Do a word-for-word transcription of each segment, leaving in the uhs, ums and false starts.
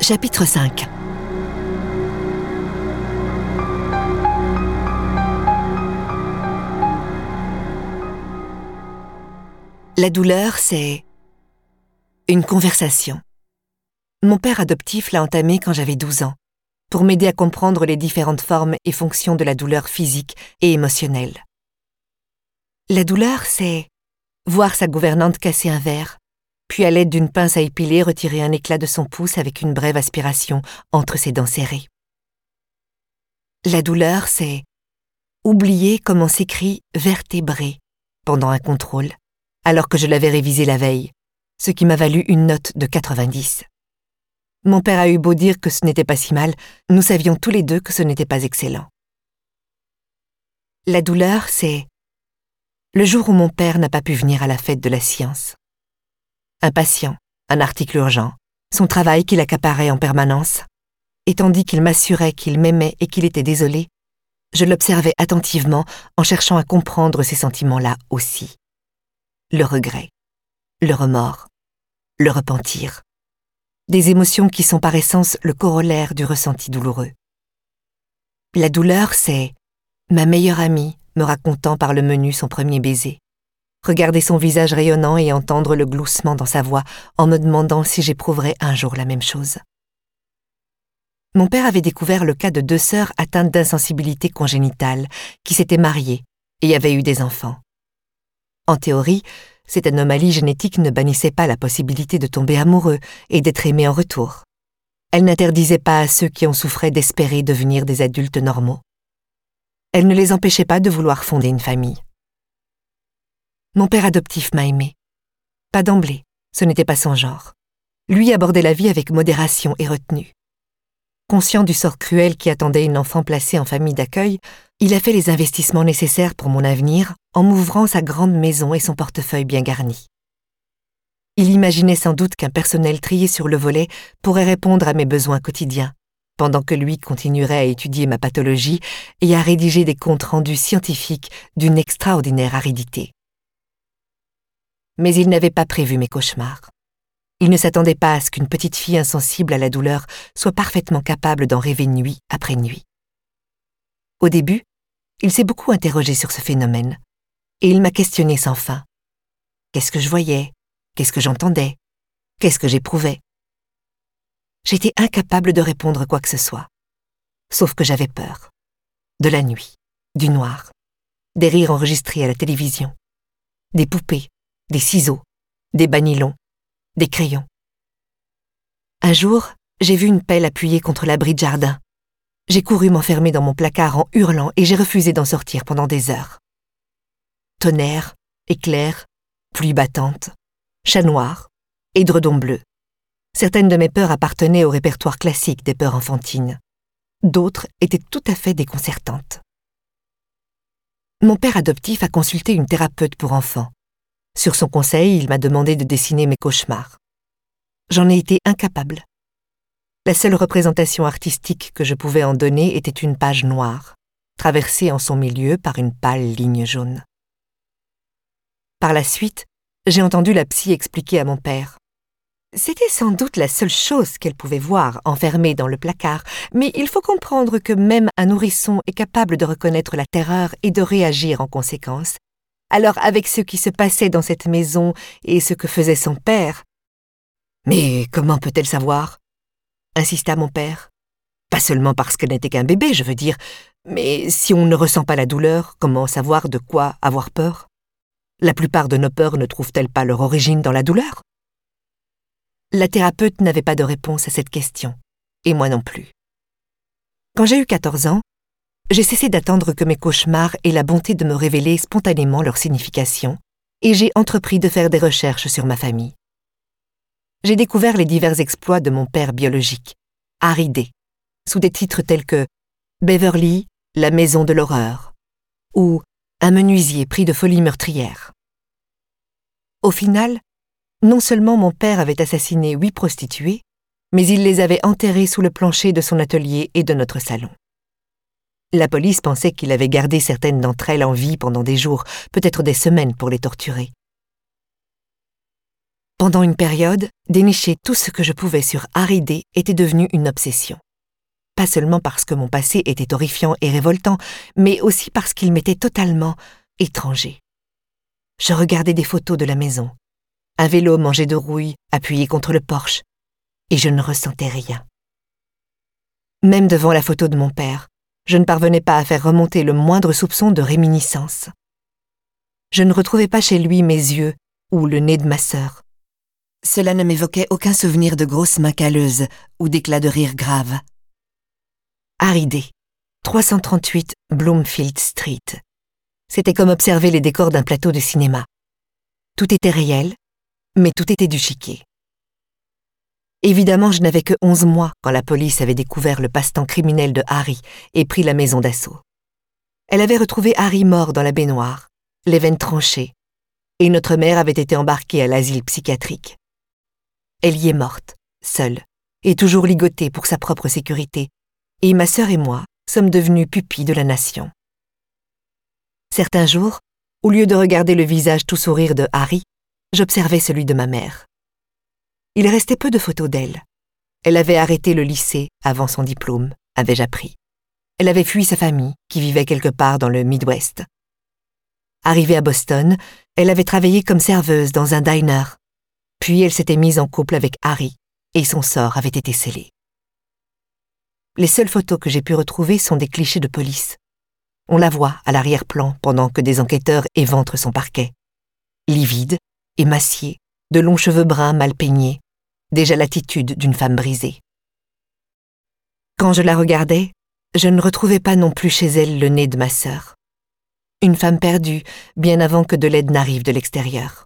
Chapitre cinq. La douleur, c'est une conversation. Mon père adoptif l'a entamée quand j'avais douze ans, pour m'aider à comprendre les différentes formes et fonctions de la douleur physique et émotionnelle. La douleur, c'est voir sa gouvernante casser un verre, puis à l'aide d'une pince à épiler retirer un éclat de son pouce avec une brève aspiration entre ses dents serrées. La douleur, c'est oublier comment s'écrit « vertébré » pendant un contrôle, alors que je l'avais révisé la veille, ce qui m'a valu une note de quatre-vingt-dix. Mon père a eu beau dire que ce n'était pas si mal, nous savions tous les deux que ce n'était pas excellent. La douleur, c'est le jour où mon père n'a pas pu venir à la fête de la science. Un patient, un article urgent, son travail qui l'accaparait en permanence, et tandis qu'il m'assurait qu'il m'aimait et qu'il était désolé, je l'observais attentivement en cherchant à comprendre ces sentiments-là aussi. Le regret, le remords, le repentir. Des émotions qui sont par essence le corollaire du ressenti douloureux. La douleur, c'est ma meilleure amie me racontant par le menu son premier baiser. Regarder son visage rayonnant et entendre le gloussement dans sa voix en me demandant si j'éprouverais un jour la même chose. Mon père avait découvert le cas de deux sœurs atteintes d'insensibilité congénitale qui s'étaient mariées et avaient eu des enfants. En théorie, cette anomalie génétique ne bannissait pas la possibilité de tomber amoureux et d'être aimé en retour. Elle n'interdisait pas à ceux qui en souffraient d'espérer devenir des adultes normaux. Elle ne les empêchait pas de vouloir fonder une famille. Mon père adoptif m'a aimé. Pas d'emblée, ce n'était pas son genre. Lui abordait la vie avec modération et retenue. Conscient du sort cruel qui attendait une enfant placée en famille d'accueil, il a fait les investissements nécessaires pour mon avenir en m'ouvrant sa grande maison et son portefeuille bien garni. Il imaginait sans doute qu'un personnel trié sur le volet pourrait répondre à mes besoins quotidiens, pendant que lui continuerait à étudier ma pathologie et à rédiger des comptes rendus scientifiques d'une extraordinaire aridité. Mais il n'avait pas prévu mes cauchemars. Il ne s'attendait pas à ce qu'une petite fille insensible à la douleur soit parfaitement capable d'en rêver nuit après nuit. Au début, il s'est beaucoup interrogé sur ce phénomène, et il m'a questionné sans fin. Qu'est-ce que je voyais? Qu'est-ce que j'entendais? Qu'est-ce que j'éprouvais? J'étais incapable de répondre quoi que ce soit. Sauf que j'avais peur. De la nuit, du noir, des rires enregistrés à la télévision, des poupées, des ciseaux, des banylons, des crayons. Un jour, j'ai vu une pelle appuyée contre l'abri de jardin. J'ai couru m'enfermer dans mon placard en hurlant et j'ai refusé d'en sortir pendant des heures. Tonnerre, éclairs, pluie battante, chat noir, édredon bleu. Certaines de mes peurs appartenaient au répertoire classique des peurs enfantines. D'autres étaient tout à fait déconcertantes. Mon père adoptif a consulté une thérapeute pour enfants. Sur son conseil, il m'a demandé de dessiner mes cauchemars. J'en ai été incapable. La seule représentation artistique que je pouvais en donner était une page noire, traversée en son milieu par une pâle ligne jaune. Par la suite, j'ai entendu la psy expliquer à mon père. C'était sans doute la seule chose qu'elle pouvait voir enfermée dans le placard, mais il faut comprendre que même un nourrisson est capable de reconnaître la terreur et de réagir en conséquence. Alors, avec ce qui se passait dans cette maison et ce que faisait son père... « Mais comment peut-elle savoir ?» insista mon père. « Pas seulement parce qu'elle n'était qu'un bébé, je veux dire, mais si on ne ressent pas la douleur, comment savoir de quoi avoir peur? La plupart de nos peurs ne trouvent-elles pas leur origine dans la douleur ?» La thérapeute n'avait pas de réponse à cette question, et moi non plus. Quand j'ai eu quatorze ans, j'ai cessé d'attendre que mes cauchemars aient la bonté de me révéler spontanément leur signification, et j'ai entrepris de faire des recherches sur ma famille. J'ai découvert les divers exploits de mon père biologique, Harry D, sous des titres tels que « Beverly, la maison de l'horreur » ou « Un menuisier pris de folie meurtrière ». Au final, non seulement mon père avait assassiné huit prostituées, mais il les avait enterrées sous le plancher de son atelier et de notre salon. La police pensait qu'il avait gardé certaines d'entre elles en vie pendant des jours, peut-être des semaines pour les torturer. Pendant une période, dénicher tout ce que je pouvais sur Harry D était devenu une obsession. Pas seulement parce que mon passé était horrifiant et révoltant, mais aussi parce qu'il m'était totalement étranger. Je regardais des photos de la maison, un vélo mangé de rouille appuyé contre le porche, et je ne ressentais rien. Même devant la photo de mon père, je ne parvenais pas à faire remonter le moindre soupçon de réminiscence. Je ne retrouvais pas chez lui mes yeux ou le nez de ma sœur. Cela ne m'évoquait aucun souvenir de grosses mains calleuses ou d'éclats de rire graves. Harry D, trois cent trente-huit Bloomfield Street. C'était comme observer les décors d'un plateau de cinéma. Tout était réel, mais tout était du chiquet. Évidemment, je n'avais que onze mois quand la police avait découvert le passe-temps criminel de Harry et pris la maison d'assaut. Elle avait retrouvé Harry mort dans la baignoire, les veines tranchées, et notre mère avait été embarquée à l'asile psychiatrique. Elle y est morte, seule, et toujours ligotée pour sa propre sécurité, et ma sœur et moi sommes devenus pupilles de la nation. Certains jours, au lieu de regarder le visage tout sourire de Harry, j'observais celui de ma mère. Il restait peu de photos d'elle. Elle avait arrêté le lycée avant son diplôme, avais-je appris. Elle avait fui sa famille, qui vivait quelque part dans le Midwest. Arrivée à Boston, elle avait travaillé comme serveuse dans un diner. Puis elle s'était mise en couple avec Harry, et son sort avait été scellé. Les seules photos que j'ai pu retrouver sont des clichés de police. On la voit à l'arrière-plan pendant que des enquêteurs éventrent son parquet. Livide, émaciée, de longs cheveux bruns mal peignés, déjà l'attitude d'une femme brisée. Quand je la regardais, je ne retrouvais pas non plus chez elle le nez de ma sœur. Une femme perdue, bien avant que de l'aide n'arrive de l'extérieur.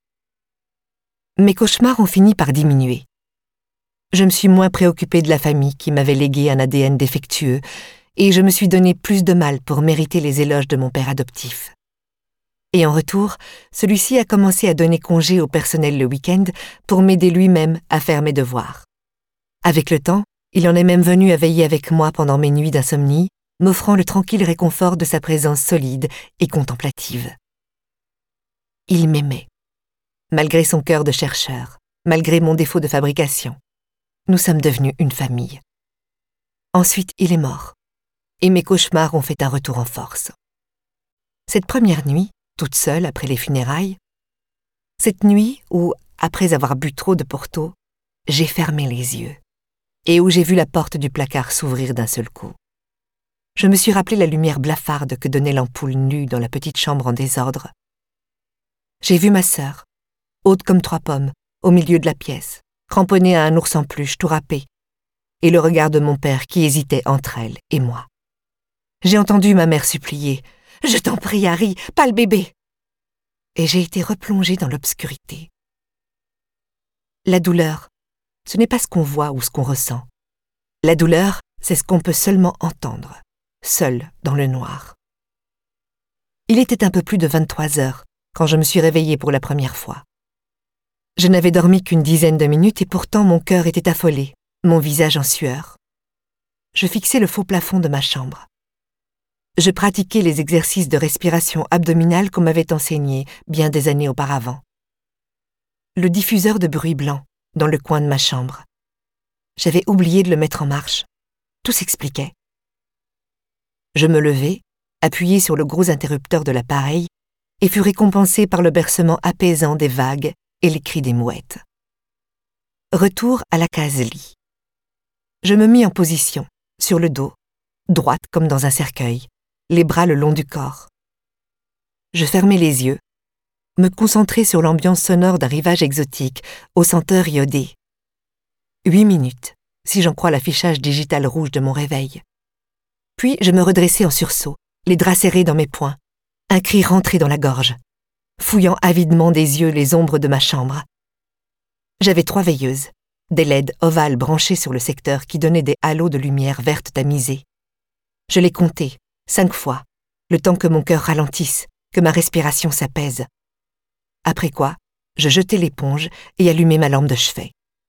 Mes cauchemars ont fini par diminuer. Je me suis moins préoccupée de la famille qui m'avait légué un A D N défectueux, et je me suis donné plus de mal pour mériter les éloges de mon père adoptif. Et en retour, celui-ci a commencé à donner congé au personnel le week-end pour m'aider lui-même à faire mes devoirs. Avec le temps, il en est même venu à veiller avec moi pendant mes nuits d'insomnie, m'offrant le tranquille réconfort de sa présence solide et contemplative. Il m'aimait, malgré son cœur de chercheur, malgré mon défaut de fabrication. Nous sommes devenus une famille. Ensuite, il est mort, et mes cauchemars ont fait un retour en force. Cette première nuit, toute seule après les funérailles, cette nuit où, après avoir bu trop de Porto, j'ai fermé les yeux, et où j'ai vu la porte du placard s'ouvrir d'un seul coup. Je me suis rappelé la lumière blafarde que donnait l'ampoule nue dans la petite chambre en désordre. J'ai vu ma sœur, haute comme trois pommes, au milieu de la pièce, cramponnée à un ours en peluche tout râpé, et le regard de mon père qui hésitait entre elle et moi. J'ai entendu ma mère supplier « Je t'en prie, Harry, pas le bébé !» Et j'ai été replongée dans l'obscurité. La douleur, ce n'est pas ce qu'on voit ou ce qu'on ressent. La douleur, c'est ce qu'on peut seulement entendre, seul dans le noir. Il était un peu plus de vingt-trois heures quand je me suis réveillée pour la première fois. Je n'avais dormi qu'une dizaine de minutes et pourtant mon cœur était affolé, mon visage en sueur. Je fixais le faux plafond de ma chambre. Je pratiquais les exercices de respiration abdominale qu'on m'avait enseignés bien des années auparavant. Le diffuseur de bruit blanc, dans le coin de ma chambre. J'avais oublié de le mettre en marche. Tout s'expliquait. Je me levai, appuyai sur le gros interrupteur de l'appareil, et fus récompensé par le bercement apaisant des vagues et les cris des mouettes. Retour à la case lit. Je me mis en position, sur le dos, droite comme dans un cercueil, les bras le long du corps. Je fermai les yeux, me concentrai sur l'ambiance sonore d'un rivage exotique, aux senteurs iodées. Huit minutes, si j'en crois l'affichage digital rouge de mon réveil. Puis je me redressai en sursaut, les draps serrés dans mes poings, un cri rentré dans la gorge, fouillant avidement des yeux les ombres de ma chambre. J'avais trois veilleuses, des L E D ovales branchées sur le secteur qui donnaient des halos de lumière verte tamisée. Je les comptai, cinq fois, le temps que mon cœur ralentisse, que ma respiration s'apaise. Après quoi, je jetai l'éponge et allumai ma lampe de chevet.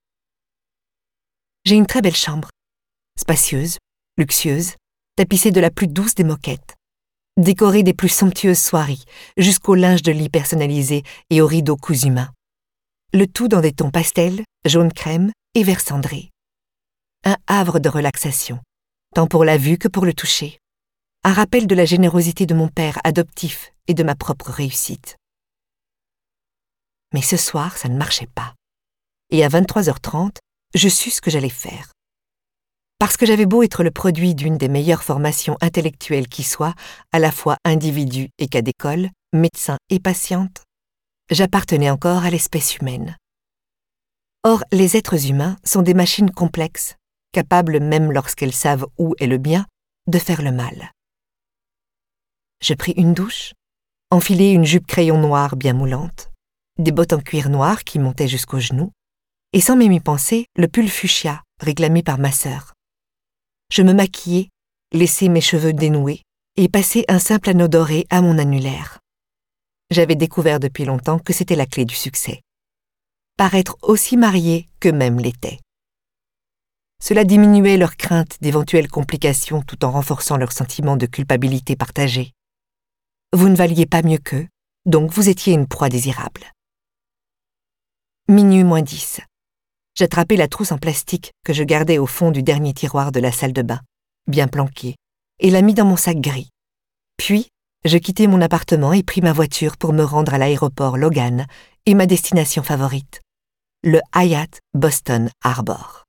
J'ai une très belle chambre, spacieuse, luxueuse, tapissée de la plus douce des moquettes, décorée des plus somptueuses soieries, jusqu'au linge de lit personnalisé et aux rideaux cousus main. Le tout dans des tons pastels, jaune crème et vert cendré. Un havre de relaxation, tant pour la vue que pour le toucher. Un rappel de la générosité de mon père adoptif et de ma propre réussite. Mais ce soir, ça ne marchait pas. Et à vingt-trois heures trente, je sus ce que j'allais faire. Parce que j'avais beau être le produit d'une des meilleures formations intellectuelles qui soit, à la fois individu et cas d'école, médecin et patiente, j'appartenais encore à l'espèce humaine. Or, les êtres humains sont des machines complexes, capables, même lorsqu'elles savent où est le bien, de faire le mal. Je pris une douche, enfilai une jupe crayon noire bien moulante, des bottes en cuir noir qui montaient jusqu'aux genoux, et sans même y penser, le pull fuchsia réclamé par ma sœur. Je me maquillai, laissai mes cheveux dénoués et passai un simple anneau doré à mon annulaire. J'avais découvert depuis longtemps que c'était la clé du succès. Paraître aussi mariés qu'eux-mêmes l'étaient. Cela diminuait leur crainte d'éventuelles complications tout en renforçant leur sentiment de culpabilité partagée. Vous ne valiez pas mieux qu'eux, donc vous étiez une proie désirable. Minuit moins dix. J'attrapai la trousse en plastique que je gardais au fond du dernier tiroir de la salle de bain, bien planquée, et la mis dans mon sac gris. Puis, je quittai mon appartement et pris ma voiture pour me rendre à l'aéroport Logan et ma destination favorite, le Hyatt Boston Harbor.